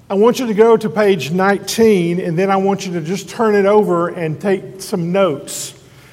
I want you to go to page 19, and then I want you to just turn it over and take some notes.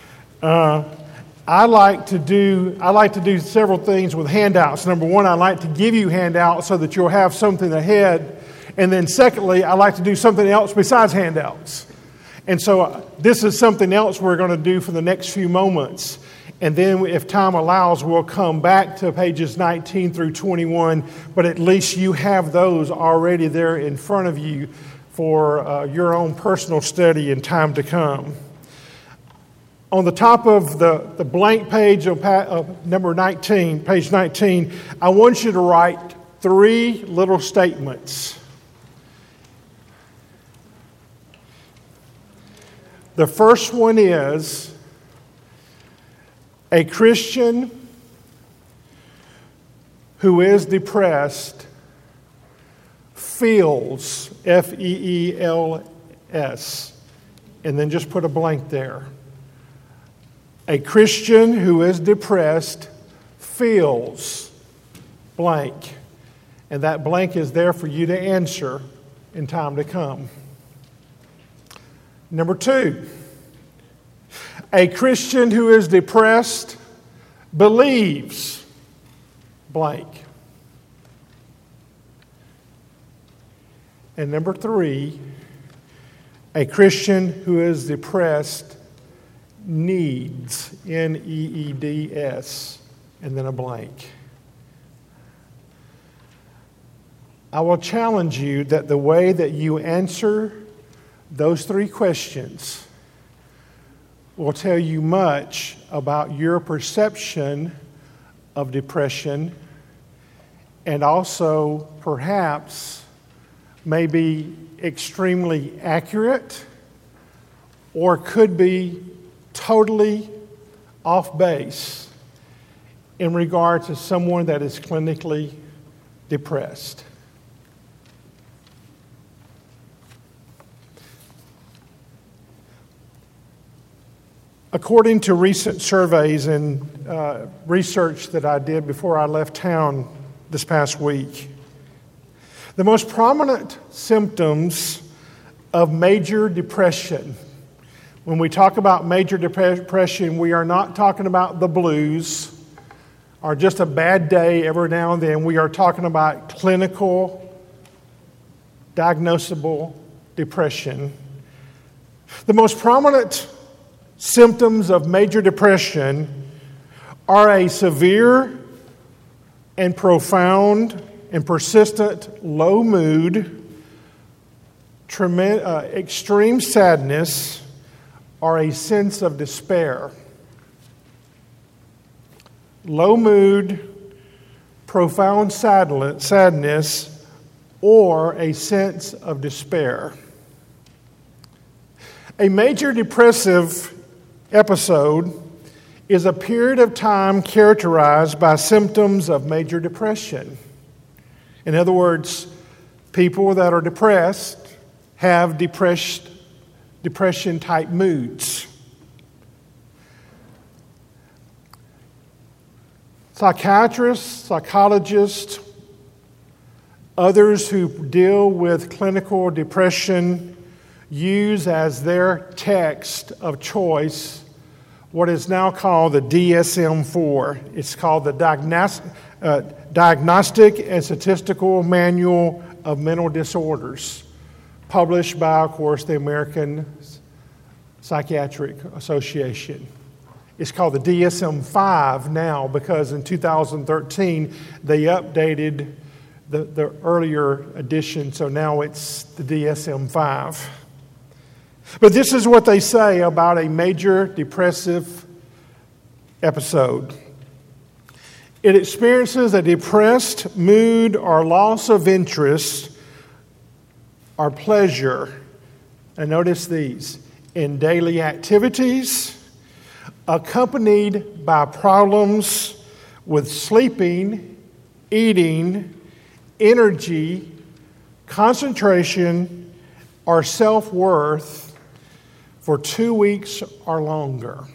I like to do several things with handouts. Number one, I like to give you handouts so that you'll have something ahead. And then secondly, I like to do something else besides handouts. And so this is something else we're going to do for the next few moments. And then if time allows, we'll come back to pages 19 through 21. But at least you have those already there in front of you for your own personal study in time to come. On the top of the blank page of number 19, page 19, I want you to write 3 little statements. The first one is, a Christian who is depressed feels, F-E-E-L-S, and then just put a blank there. A Christian who is depressed feels blank, and that blank is there for you to answer in time to come. Number 2. A Christian who is depressed believes blank. And number 3, a Christian who is depressed needs, N-E-E-D-S, and then a blank. I will challenge you that the way that you answer those 3 questions will tell you much about your perception of depression, and also perhaps may be extremely accurate or could be totally off base in regard to someone that is clinically depressed. According to recent surveys and research that I did before I left town this past week, the most prominent symptoms of major depression, when we talk about major depression, we are not talking about the blues or just a bad day every now and then. We are talking about clinical, diagnosable depression. The most prominent symptoms of major depression are a severe and profound and persistent low mood, extreme sadness, or a sense of despair. Low mood, profound sadness, or a sense of despair. A major depressive episode is a period of time characterized by symptoms of major depression. In other words, people that are depressed have depression-type moods. Psychiatrists, psychologists, others who deal with clinical depression use as their text of choice what is now called the DSM-4. It's called the Diagnostic and Statistical Manual of Mental Disorders, published by, of course, the American Psychiatric Association. It's called the DSM-5 now because in 2013 they updated the earlier edition, so now it's the DSM-5. But this is what they say about a major depressive episode. It experiences a depressed mood or loss of interest or pleasure, and notice these, in daily activities, accompanied by problems with sleeping, eating, energy, concentration, or self-worth for 2 weeks or longer.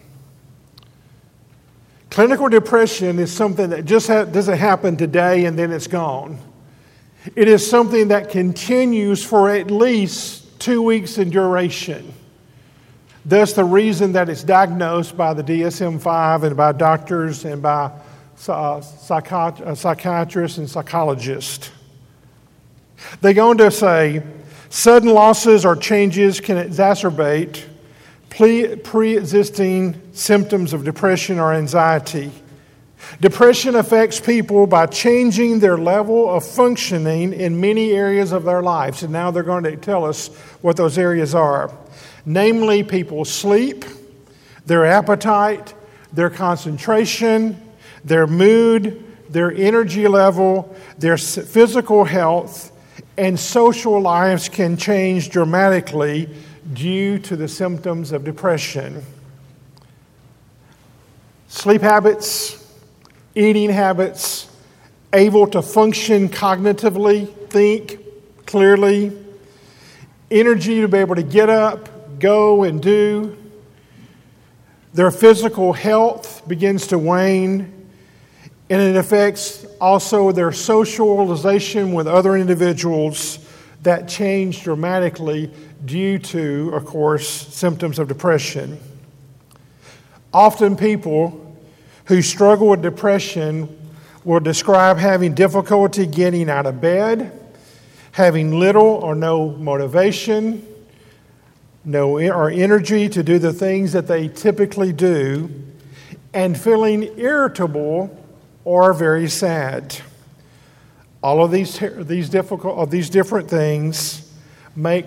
Clinical depression is something that just doesn't happen today and then it's gone. It is something that continues for at least 2 weeks in duration. Thus, the reason that it's diagnosed by the DSM-5 and by doctors and by psychiatrists and psychologists. They go on to say, sudden losses or changes can exacerbate pre-existing symptoms of depression or anxiety. Depression affects people by changing their level of functioning in many areas of their lives. And now they're going to tell us what those areas are. Namely, people's sleep, their appetite, their concentration, their mood, their energy level, their physical health, and social lives can change dramatically due to the symptoms of depression. Sleep habits, eating habits, able to function cognitively, think clearly, energy to be able to get up, go and do. Their physical health begins to wane, and it affects also their socialization with other individuals that change dramatically due to, of course, symptoms of depression. Often people who struggle with depression will describe having difficulty getting out of bed, having little or no motivation, or energy to do the things that they typically do, and feeling irritable or very sad. All of these different things make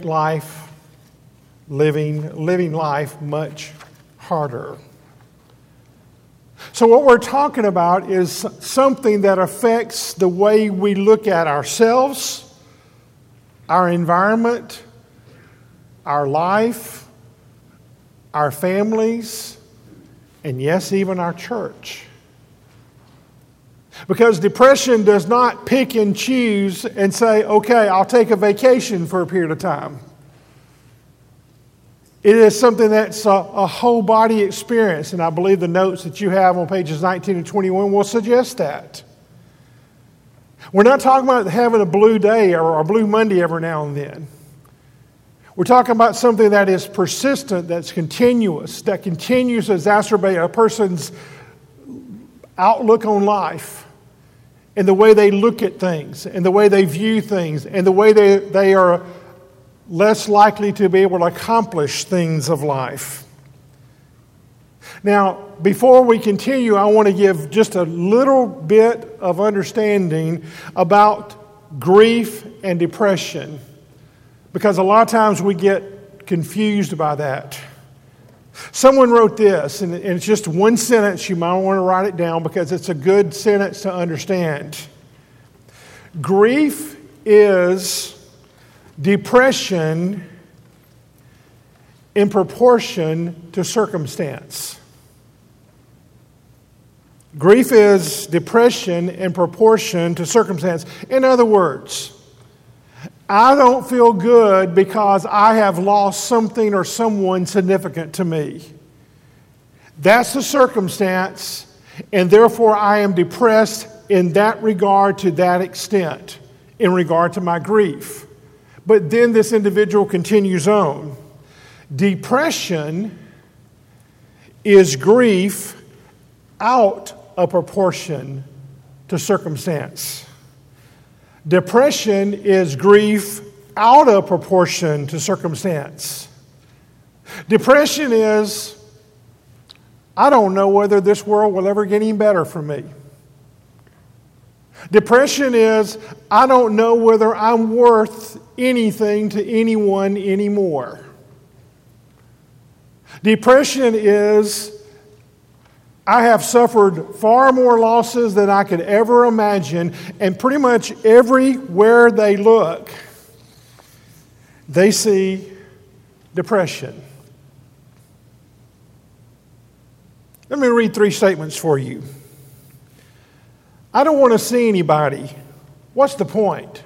living life much harder. So what we're talking about is something that affects the way we look at ourselves, our environment, our life, our families, and yes, even our church. Because depression does not pick and choose and say, okay, I'll take a vacation for a period of time. It is something that's a whole body experience, and I believe the notes that you have on pages 19 and 21 will suggest that. We're not talking about having a blue day or a blue Monday every now and then. We're talking about something that is persistent, that's continuous, that continues to exacerbate a person's outlook on life and the way they look at things and the way they view things and the way they are less likely to be able to accomplish things of life. Now, before we continue, I want to give just a little bit of understanding about grief and depression, because a lot of times we get confused by that. Someone wrote this, and it's just one sentence. You might want to write it down because it's a good sentence to understand. Grief is depression in proportion to circumstance. Grief is depression in proportion to circumstance. In other words, I don't feel good because I have lost something or someone significant to me. That's the circumstance, and therefore I am depressed in that regard to that extent, in regard to my grief. But then this individual continues on. Depression is grief out of proportion to circumstance. Depression is grief out of proportion to circumstance. Depression is, I don't know whether this world will ever get any better for me. Depression is, I don't know whether I'm worth anything to anyone anymore. Depression is, I have suffered far more losses than I could ever imagine, and pretty much everywhere they look, they see depression. Let me read 3 statements for you. I don't want to see anybody. What's the point?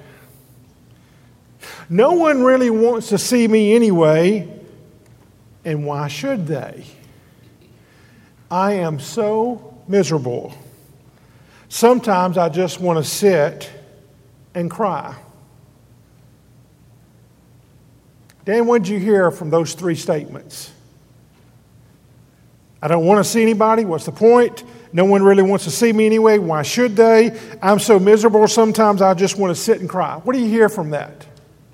No one really wants to see me anyway, and why should they? I am so miserable. Sometimes I just want to sit and cry. Dan, what did you hear from those three statements? I don't want to see anybody. What's the point? No one really wants to see me anyway. Why should they? I'm so miserable sometimes I just want to sit and cry. What do you hear from that?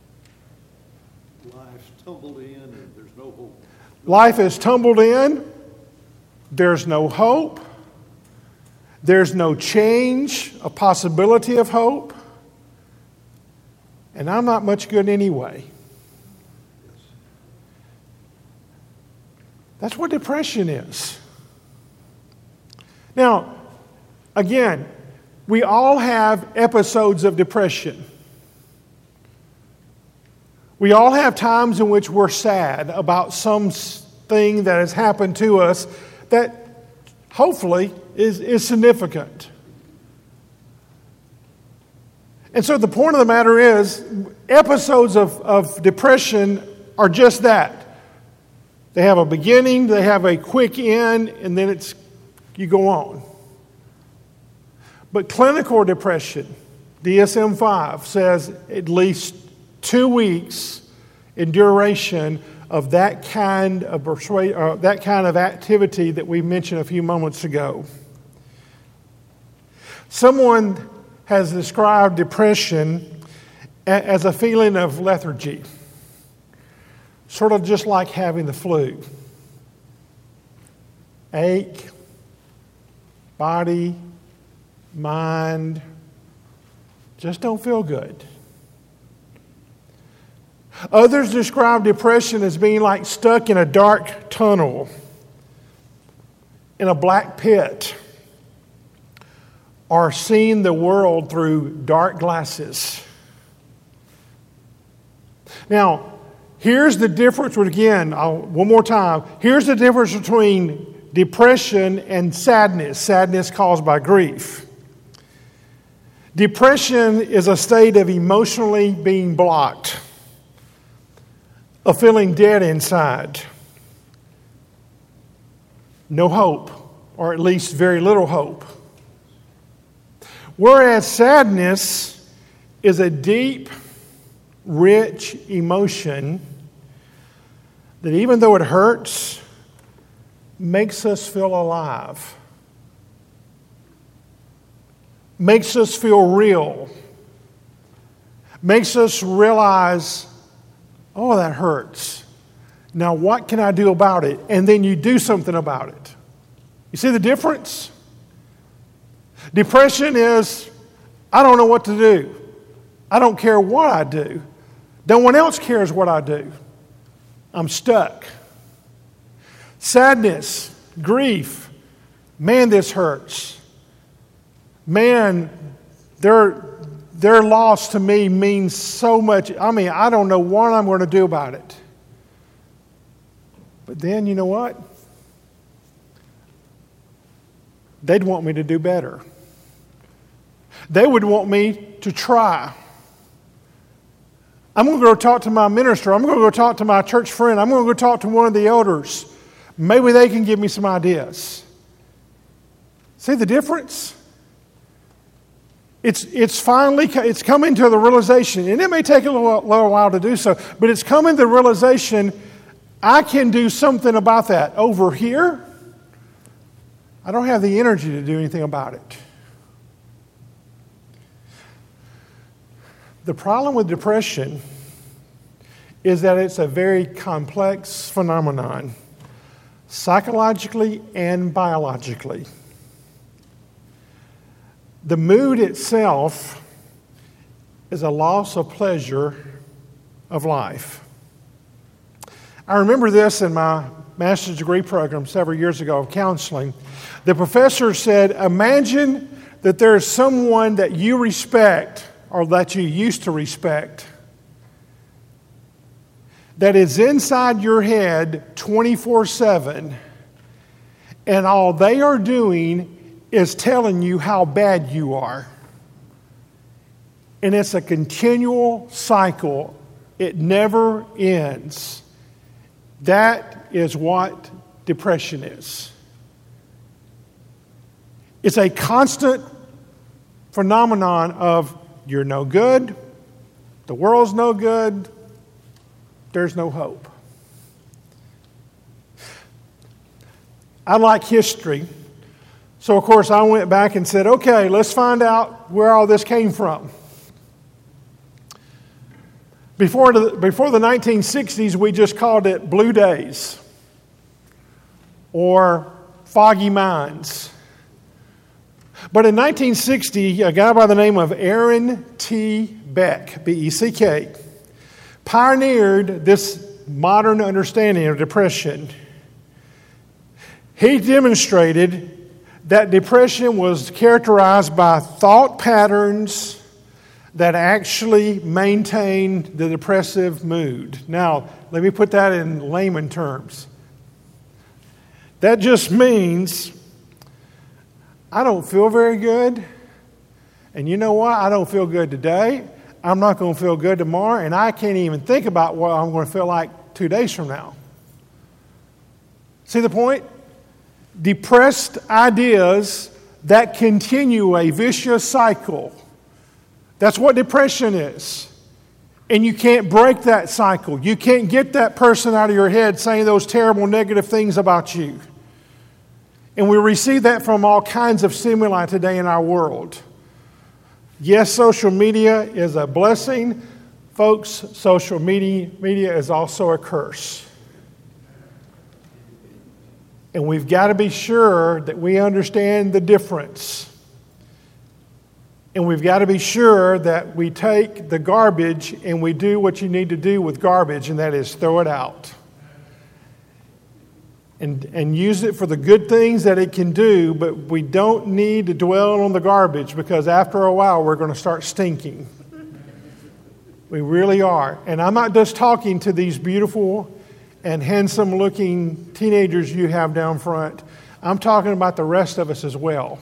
Life's tumbled in and there's no hope. Life is tumbled in. There's no hope. There's no change, a possibility of hope. And I'm not much good anyway. That's what depression is. Now, again, we all have episodes of depression. We all have times in which we're sad about something that has happened to us that hopefully is significant. And so the point of the matter is, episodes of depression are just that. They have a beginning, they have a quick end, and then you go on. But clinical depression, DSM-5, says at least 2 weeks in duration of that kind of activity that we mentioned a few moments ago. Someone has described depression as a feeling of lethargy, sort of just like having the flu. Ache, body, mind, just don't feel good. Others describe depression as being like stuck in a dark tunnel, in a black pit, or seeing the world through dark glasses. Now, here's the difference, again, one more time. Here's the difference between depression and sadness. Sadness caused by grief. Depression is a state of emotionally being blocked, of feeling dead inside. No hope, or at least very little hope. Whereas sadness is a deep, rich emotion that even though it hurts, makes us feel alive, makes us feel real, makes us realize, oh, that hurts. Now what can I do about it? And then you do something about it. You see the difference? Depression is, I don't know what to do. I don't care what I do. No one else cares what I do. I'm stuck. Sadness, grief, man, this hurts. Man, their loss to me means so much. I don't know what I'm going to do about it. But then, you know what? They'd want me to do better. They would want me to try. I'm going to go talk to my minister. I'm going to go talk to my church friend. I'm going to go talk to one of the elders. Maybe they can give me some ideas. See the difference? It's coming to the realization, and it may take a little while to do so, but it's coming to the realization, I can do something about that. Over here, I don't have the energy to do anything about it. The problem with depression is that it's a very complex phenomenon, psychologically and biologically. The mood itself is a loss of pleasure of life. I remember this in my master's degree program several years ago of counseling. The professor said, imagine that there's someone that you respect or that you used to respect that is inside your head 24/7, and all they are doing is telling you how bad you are. And it's a continual cycle. It never ends. That is what depression is. It's a constant phenomenon of you're no good, the world's no good, there's no hope. I like history. So, of course, I went back and said, okay, let's find out where all this came from. Before the 1960s, we just called it blue days or foggy minds. But in 1960, a guy by the name of Aaron T. Beck, B-E-C-K, pioneered this modern understanding of depression. He demonstrated that depression was characterized by thought patterns that actually maintained the depressive mood. Now, let me put that in layman terms. That just means I don't feel very good, and you know what? I don't feel good today. I'm not going to feel good tomorrow, and I can't even think about what I'm going to feel like 2 days from now. See the point? Depressed ideas that continue a vicious cycle. That's what depression is. And you can't break that cycle. You can't get that person out of your head saying those terrible negative things about you. And we receive that from all kinds of stimuli today in our world. Yes, social media is a blessing. Folks, social media is also a curse. And we've got to be sure that we understand the difference. And we've got to be sure that we take the garbage and we do what you need to do with garbage, and that is throw it out. And use it for the good things that it can do, but we don't need to dwell on the garbage, because after a while we're going to start stinking. We really are. And I'm not just talking to these beautiful and handsome looking teenagers you have down front. I'm talking about the rest of us as well.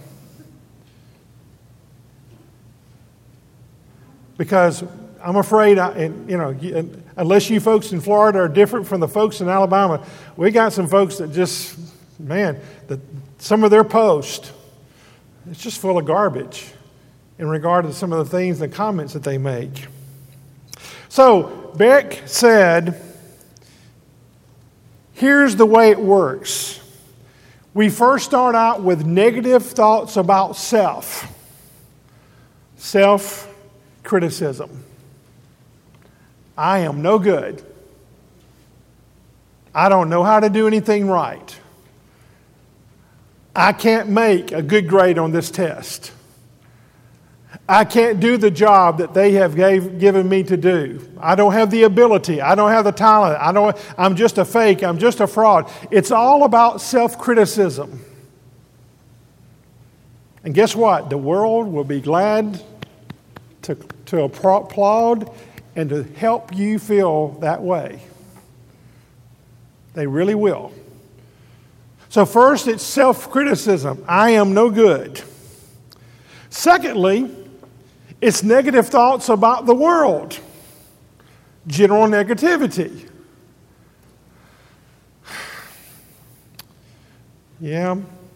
Because I'm afraid, unless you folks in Florida are different from the folks in Alabama, we got some folks that just, some of their posts, it's just full of garbage in regard to some of the things and comments that they make. So Beck said, here's the way it works. We first start out with negative thoughts about self. Self-criticism. I am no good. I don't know how to do anything right. I can't make a good grade on this test. I can't do the job that they have given me to do. I don't have the ability. I don't have the talent. I'm just a fake. I'm just a fraud. It's all about self-criticism. And guess what? The world will be glad to applaud and to help you feel that way. They really will. So first, it's self-criticism. I am no good. Secondly, it's negative thoughts about the world. General negativity. Yeah.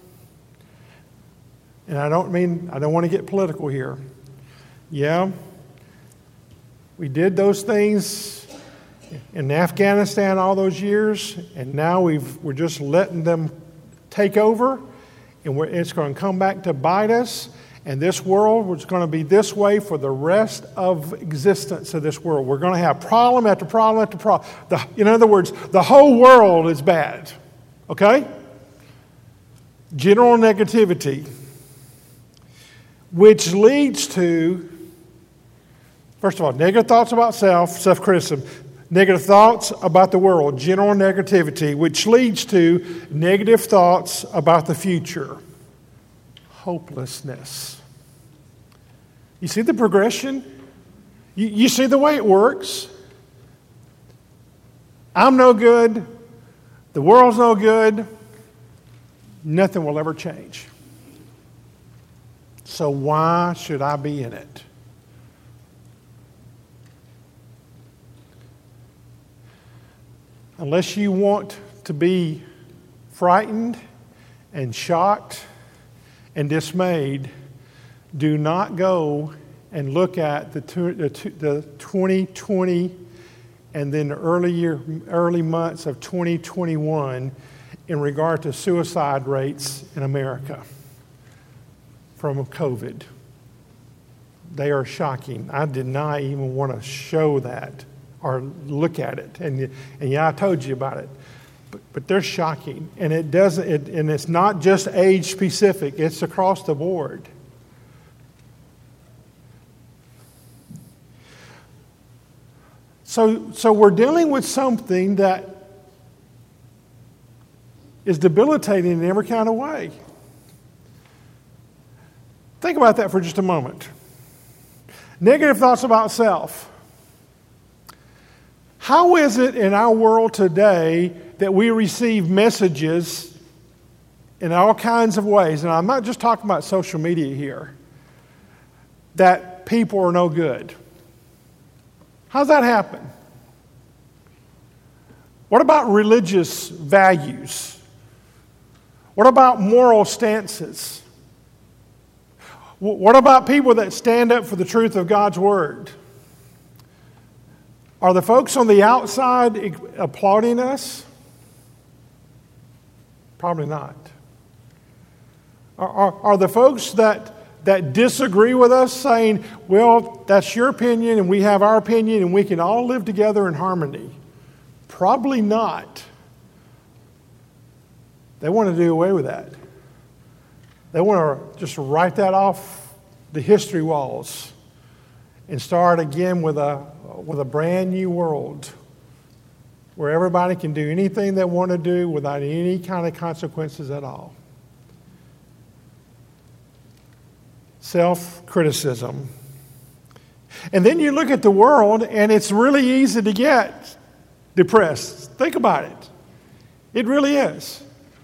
And I don't want to get political here. Yeah. We did those things in Afghanistan all those years, and now we're just letting them take over, and it's going to come back to bite us. And this world is going to be this way for the rest of existence of this world. We're going to have problem after problem after problem. In other words, the whole world is bad. Okay? General negativity, which leads to, first of all, negative thoughts about self-criticism, negative thoughts about the world, general negativity, which leads to negative thoughts about the future. Hopelessness. You see the progression? You see the way it works? I'm no good. The world's no good. Nothing will ever change. So why should I be in it? Unless you want to be frightened and shocked and dismayed, do not go and look at the 2020 and then the early months of 2021 in regard to suicide rates in America from COVID. They are shocking. I did not even want to show that or look at it. And yeah, I told you about it. But they're shocking. And and it's not just age specific, it's across the board. So we're dealing with something that is debilitating in every kind of way. Think about that for just a moment. Negative thoughts about self. How is it in our world today that we receive messages in all kinds of ways, and I'm not just talking about social media here, that people are no good? How's that happen? What about religious values? What about moral stances? What about people that stand up for the truth of God's Word? Are the folks on the outside applauding us? Probably not. Are the folks that disagree with us saying, well, that's your opinion and we have our opinion and we can all live together in harmony? Probably not. They want to do away with that. They want to just write that off the history walls and start again with a brand new world where everybody can do anything they want to do without any kind of consequences at all. Self-criticism. And then you look at the world and it's really easy to get depressed. Think about it. It really is.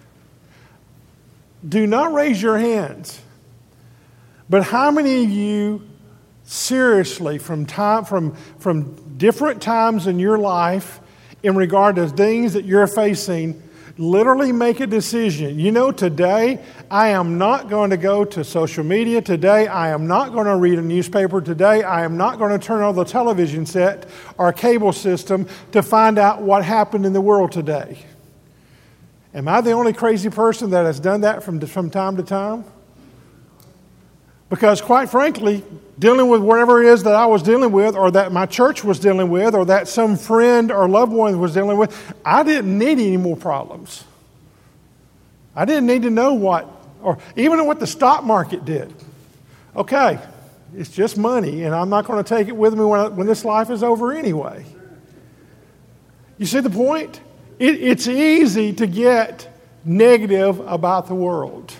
Do not raise your hands. But how many of you seriously from different times in your life in regard to things that you're facing literally make a decision? You know, today I am not going to go to social media. Today I am not going to read a newspaper. Today I am not going to turn on the television set or cable system to find out what happened in the world today. Am I the only crazy person that has done that from time to time? Because quite frankly, dealing with whatever it is that I was dealing with or that my church was dealing with or that some friend or loved one was dealing with, I didn't need any more problems. I didn't need to know or even what the stock market did. Okay, it's just money and I'm not going to take it with me when this life is over anyway. You see the point? It's easy to get negative about the world,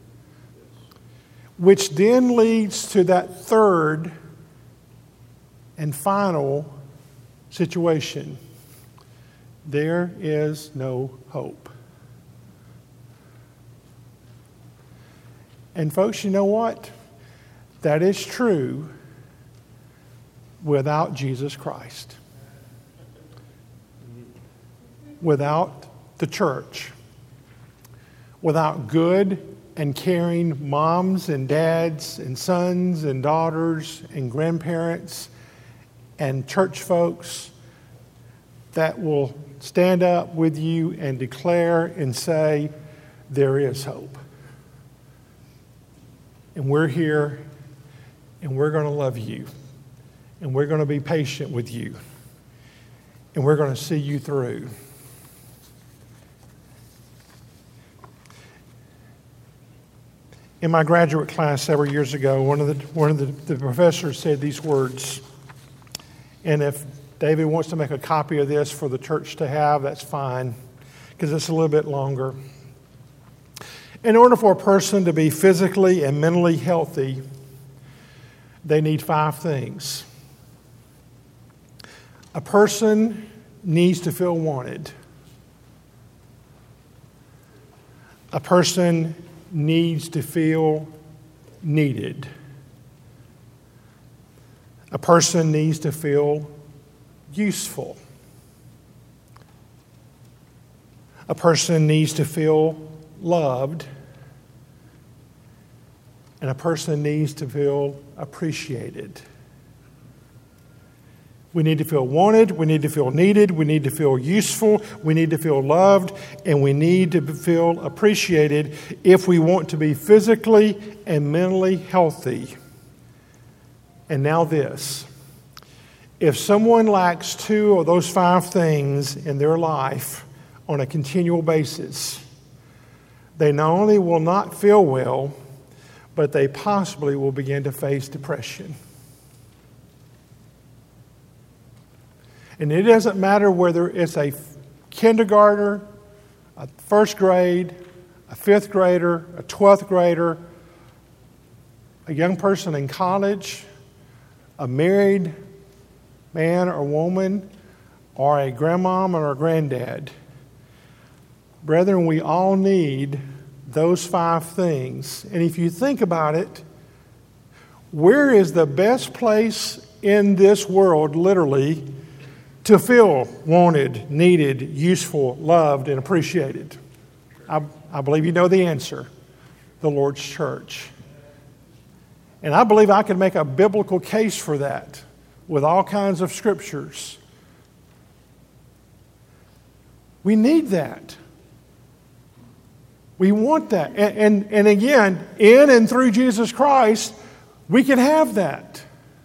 which then leads to that third and final situation. There is no hope. And folks, you know what? That is true without Jesus Christ. Without the church. Without good and caring moms and dads and sons and daughters and grandparents and church folks that will stand up with you and declare and say, there is hope. And we're here and we're going to love you and we're going to be patient with you and we're going to see you through. In my graduate class several years ago, one of the professors said these words, and if David wants to make a copy of this for the church to have, that's fine, because it's a little bit longer. In order for a person to be physically and mentally healthy, they need 5 things. A person needs to feel wanted. A person needs to feel needed. A person needs to feel useful. A person needs to feel loved. And a person needs to feel appreciated. We need to feel wanted. We need to feel needed. We need to feel useful. We need to feel loved. And we need to feel appreciated if we want to be physically and mentally healthy. And now this. If someone lacks 2 of those 5 things in their life on a continual basis, they not only will not feel well, but they possibly will begin to face depression. And it doesn't matter whether it's a kindergartner, a first grade, a 5th grader, a 12th grader, a young person in college, a married man or woman, or a grandmom or a granddad. Brethren, we all need those 5 things. And if you think about it, where is the best place in this world, literally, to feel wanted, needed, useful, loved, and appreciated? I believe you know the answer. The Lord's church. And I believe I can make a biblical case for that with all kinds of scriptures. We need that. We want that. And again, in and through Jesus Christ, we can have that.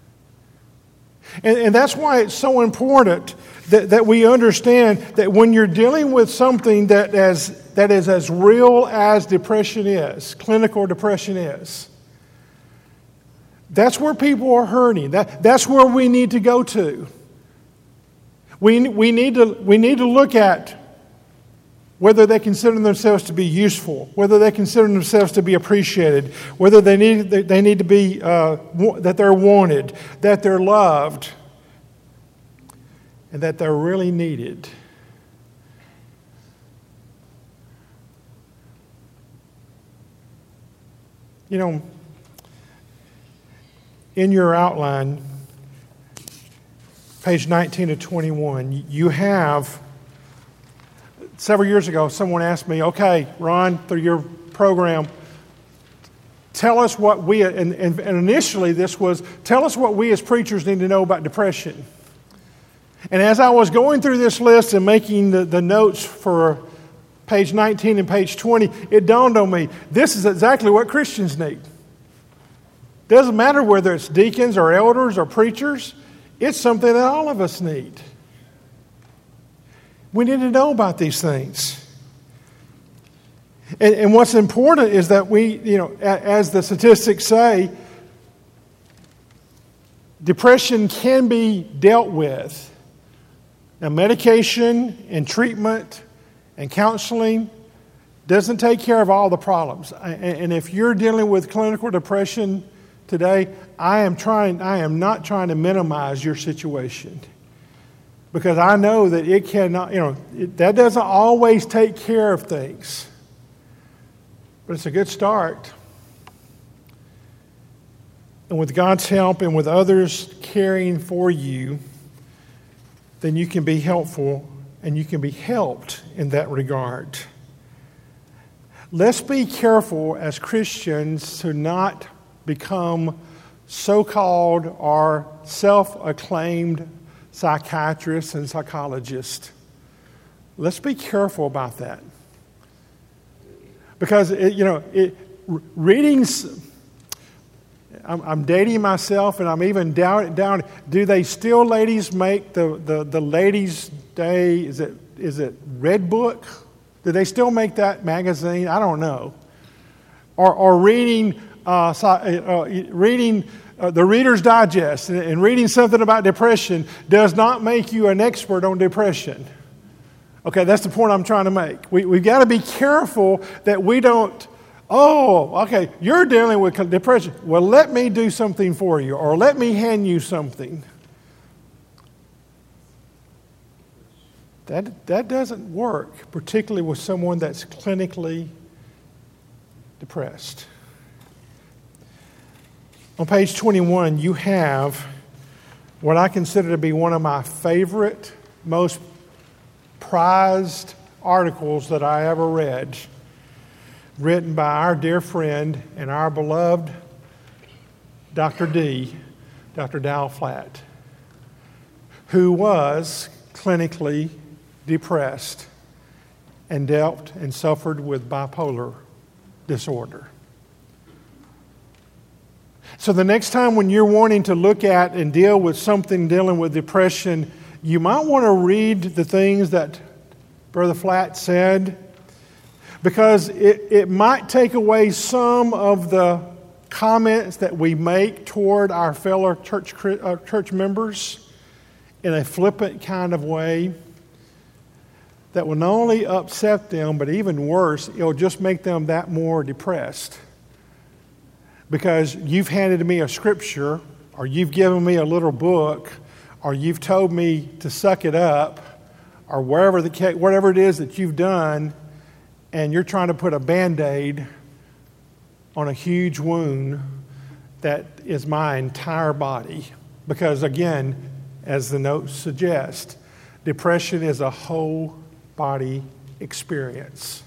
And that's why it's so important that we understand that when you're dealing with something that is as real as depression is, clinical depression is, that's where people are hurting. That's where we need to go to. We need to look at whether they consider themselves to be useful, whether they consider themselves to be appreciated, whether they need to be that they're wanted, that they're loved, and that they're really needed. You know, in your outline, page 19 to 21, you have, several years ago, someone asked me, okay, Ron, through your program, tell us what we, and initially this was, tell us what we as preachers need to know about depression. And as I was going through this list and making the notes for page 19 and page 20, it dawned on me, this is exactly what Christians need. Doesn't matter whether it's deacons or elders or preachers, it's something that all of us need. We need to know about these things. And what's important is that we, as the statistics say, depression can be dealt with. Now, medication and treatment and counseling doesn't take care of all the problems. And if you're dealing with clinical depression today, I am not trying to minimize your situation. Because I know that it cannot, that doesn't always take care of things. But it's a good start. And with God's help and with others caring for you, then you can be helpful and you can be helped in that regard. Let's be careful as Christians to not become so-called or self-acclaimed psychiatrists and psychologists. Let's be careful about that. Because, readings, I'm dating myself and I'm even down. Do they still, ladies, make the Ladies' Day, is it Red Book? Do they still make that magazine? I don't know. Or reading the Reader's Digest and reading something about depression does not make you an expert on depression. Okay, that's the point I'm trying to make. We've got to be careful that we don't, okay, you're dealing with depression. Well, let me do something for you, or let me hand you something. That doesn't work, particularly with someone that's clinically depressed. On page 21, you have what I consider to be one of my favorite, most prized articles that I ever read, written by our dear friend and our beloved Dr. Dow Flatt, who was clinically depressed and dealt and suffered with bipolar disorder. So the next time when you're wanting to look at and deal with something dealing with depression, you might want to read the things that Brother Flatt said, because it might take away some of the comments that we make toward our fellow church members in a flippant kind of way that will not only upset them, but even worse, it'll just make them that more depressed. Because you've handed me a scripture, or you've given me a little book, or you've told me to suck it up, or whatever it is that you've done, and you're trying to put a Band-Aid on a huge wound that is my entire body. Because again, as the notes suggest, depression is a whole body experience.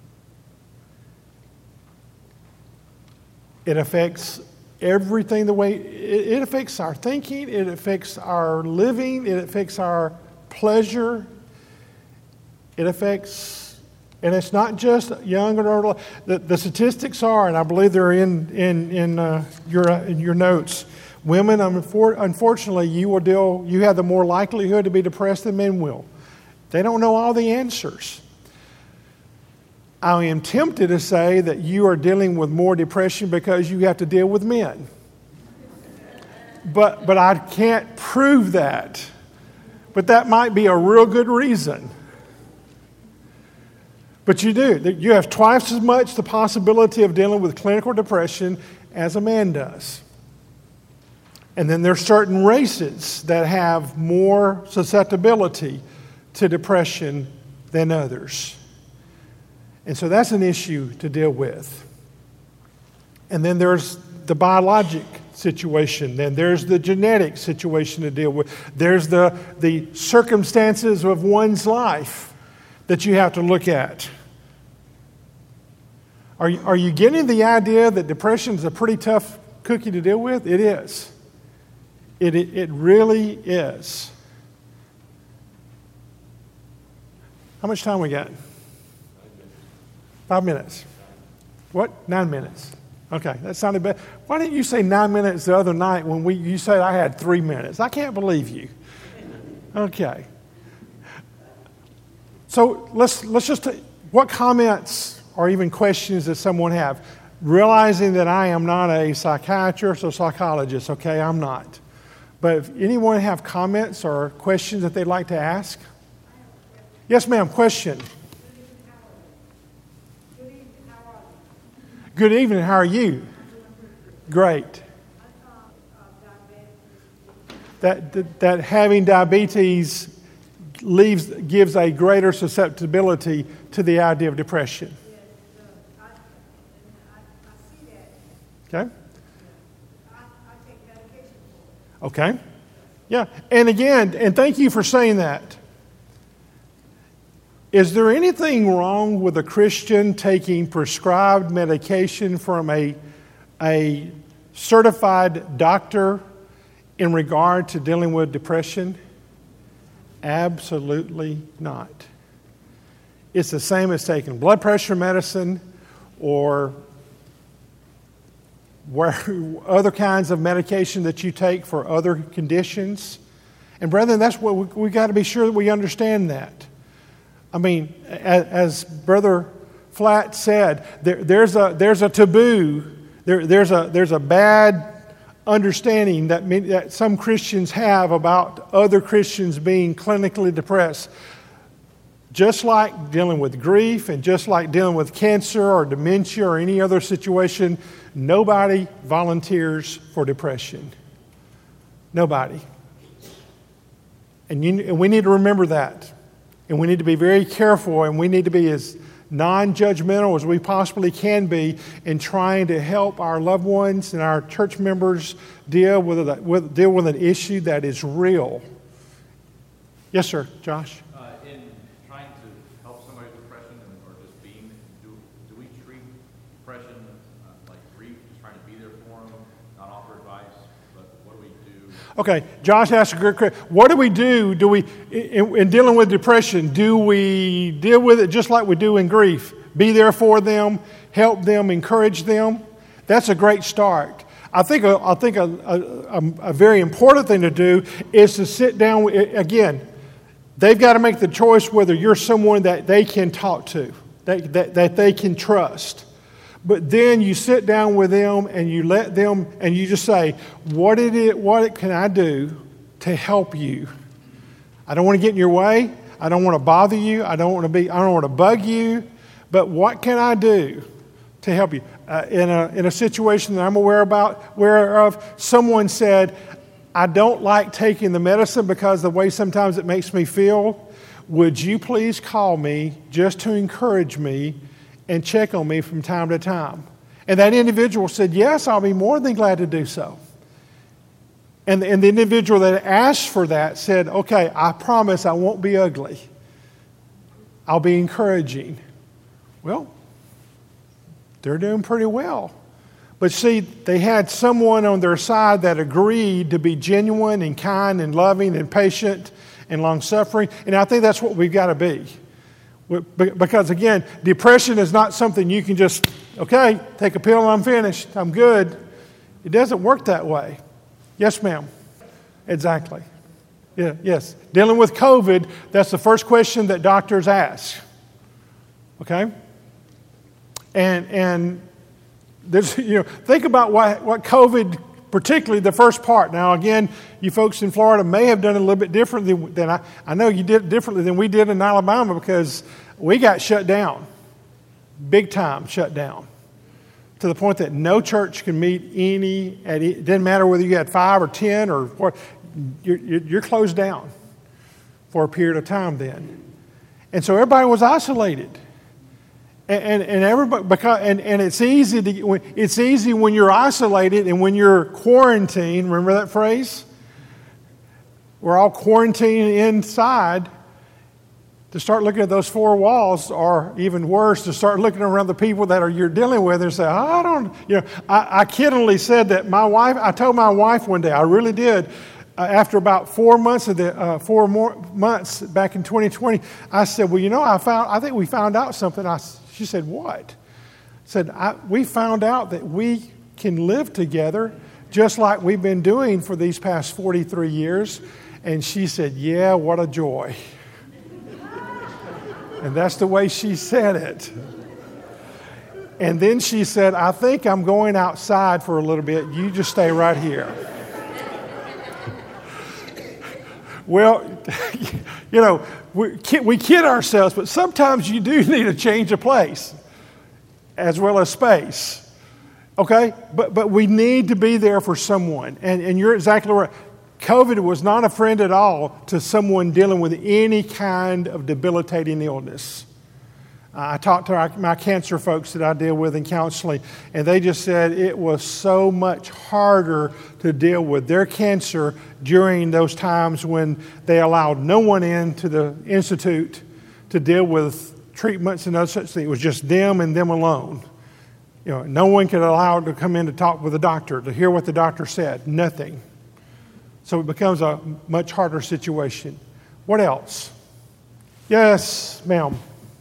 It affects everything the way, it affects our thinking, it affects our living, it affects our pleasure, it affects, and it's not just young or old. The statistics are, and I believe they're in your notes, women, unfortunately, you have the more likelihood to be depressed than men will. They don't know all the answers. I am tempted to say that you are dealing with more depression because you have to deal with men. But I can't prove that. But that might be a real good reason. But you do. You have twice as much the possibility of dealing with clinical depression as a man does. And then there are certain races that have more susceptibility to depression than others. And so that's an issue to deal with. And then there's the biologic situation. Then there's the genetic situation to deal with. There's the circumstances of one's life that you have to look at. Are you getting the idea that depression is a pretty tough cookie to deal with? It is. It really is. How much time we got? 5 minutes. What? 9 minutes. Okay, that sounded bad. Why didn't you say 9 minutes the other night when you said I had 3 minutes? I can't believe you. Okay. So let's just what comments or even questions does someone have? Realizing that I am not a psychiatrist or psychologist, okay, I'm not. But if anyone have comments or questions that they'd like to ask? Yes, ma'am, question. Good evening, how are you? Great. That having diabetes gives a greater susceptibility to the idea of depression. Okay? Okay. Yeah. And again, and thank you for saying that. Is there anything wrong with a Christian taking prescribed medication from a certified doctor in regard to dealing with depression? Absolutely not. It's the same as taking blood pressure medicine or other kinds of medication that you take for other conditions. And brethren, that's what we got to be sure that we understand that. I mean, as Brother Flatt said, there's a taboo, there's a bad understanding that some Christians have about other Christians being clinically depressed. Just like dealing with grief and just like dealing with cancer or dementia or any other situation, nobody volunteers for depression. Nobody. And we need to remember that. And we need to be very careful, and we need to be as non-judgmental as we possibly can be in trying to help our loved ones and our church members deal with an issue that is real. Yes, sir. Josh? In trying to help somebody with depression or just being, do we treat depression like grief, just trying to be there for them, not offer advice, but what do we do? Okay, Josh asked a great question. What do we do? Do we, in dealing with depression, do we deal with it just like we do in grief? Be there for them, help them, encourage them? That's a great start. I think a very important thing to do is to sit down. Again, they've got to make the choice whether you're someone that they can talk to, that they can trust. But then you sit down with them and you let them, and you just say, what can I do to help you? I don't want to get in your way. I don't want to bother you. I don't want to bug you. But what can I do to help you? In a situation that I'm aware of, someone said, I don't like taking the medicine because the way sometimes it makes me feel. Would you please call me just to encourage me and check on me from time to time? And that individual said, yes, I'll be more than glad to do so. And the individual that asked for that said, okay, I promise I won't be ugly. I'll be encouraging. Well, they're doing pretty well. But see, they had someone on their side that agreed to be genuine and kind and loving and patient and long-suffering. And I think that's what we've got to be. Because again, depression is not something you can just, okay, take a pill and I'm finished, I'm good. It doesn't work that way. Yes, ma'am. Exactly. Yeah, yes. Dealing with COVID, that's the first question that doctors ask. Okay? And there's, think about what COVID, particularly the first part. Now, again, you folks in Florida may have done it a little bit differently than I know you did it differently than we did in Alabama, because we got shut down, big time shut down, to the point that no church can meet it didn't matter whether you had 5 or 10 or what, you're closed down for a period of time then. And so everybody was isolated. And everybody, it's easy when you're isolated and when you're quarantined. Remember that phrase? We're all quarantined inside. To start looking at those 4 walls, or even worse, to start looking around the people that you're dealing with and say, I kiddingly said that I told my wife one day, I really did, after about 4 months four more months back in 2020, I said, well, I think we found out something. She said, what? I said, we found out that we can live together just like we've been doing for these past 43 years. And she said, yeah, what a joy. And that's the way she said it. And then she said, I think I'm going outside for a little bit. You just stay right here. Well, we kid ourselves, but sometimes you do need a change of place as well as space. Okay? But we need to be there for someone. And you're exactly right. COVID was not a friend at all to someone dealing with any kind of debilitating illness. I talked to my cancer folks that I deal with in counseling, and they just said it was so much harder to deal with their cancer during those times when they allowed no one into the institute to deal with treatments and other such things. It was just them and them alone. No one could allow to come in to talk with the doctor, to hear what the doctor said. Nothing. So it becomes a much harder situation. What else? Yes, ma'am.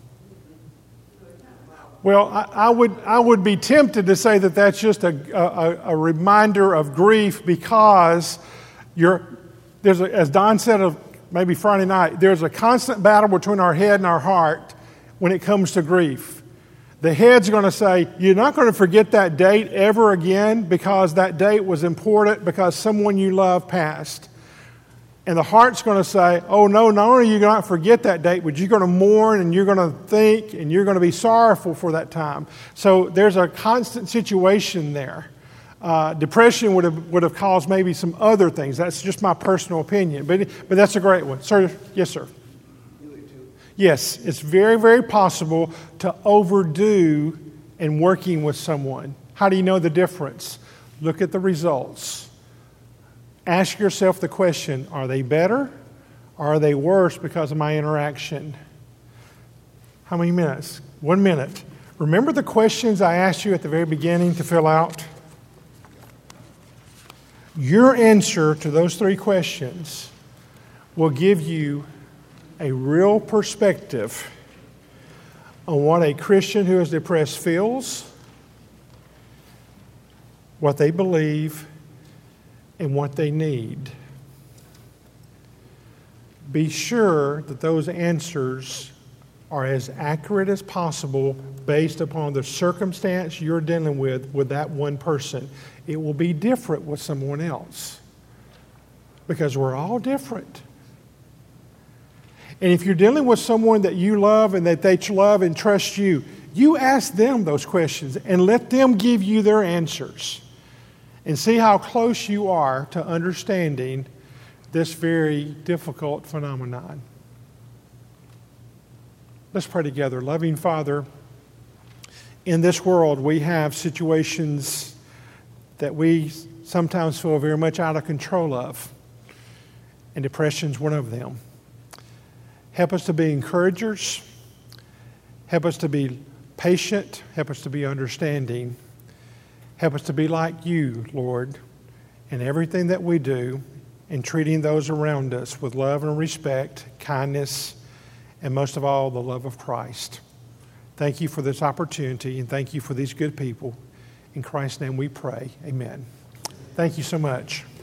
Well, I would be tempted to say that that's just a reminder of grief, because as Don said maybe Friday night, there's a constant battle between our head and our heart when it comes to grief. The head's going to say, you're not going to forget that date ever again because that date was important because someone you love passed. And the heart's going to say, oh no, not only are you going to not forget that date, but you're going to mourn and you're going to think and you're going to be sorrowful for that time. So there's a constant situation there. Depression would have caused maybe some other things. That's just my personal opinion. But that's a great one. Sir, yes, sir. Yes, it's very, very possible to overdo in working with someone. How do you know the difference? Look at the results. Ask yourself the question, are they better or are they worse because of my interaction? How many minutes? 1 minute. Remember the questions I asked you at the very beginning to fill out? Your answer to those three questions will give you a real perspective on what a Christian who is depressed feels, what they believe, and what they need. Be sure that those answers are as accurate as possible based upon the circumstance you're dealing with that one person. It will be different with someone else because we're all different. And if you're dealing with someone that you love and that they love and trust you, you ask them those questions and let them give you their answers and see how close you are to understanding this very difficult phenomenon. Let's pray together. Loving Father, in this world we have situations that we sometimes feel very much out of control of, and depression is one of them. Help us to be encouragers. Help us to be patient. Help us to be understanding. Help us to be like you, Lord, in everything that we do, in treating those around us with love and respect, kindness, and most of all, the love of Christ. Thank you for this opportunity, and thank you for these good people. In Christ's name we pray. Amen. Thank you so much.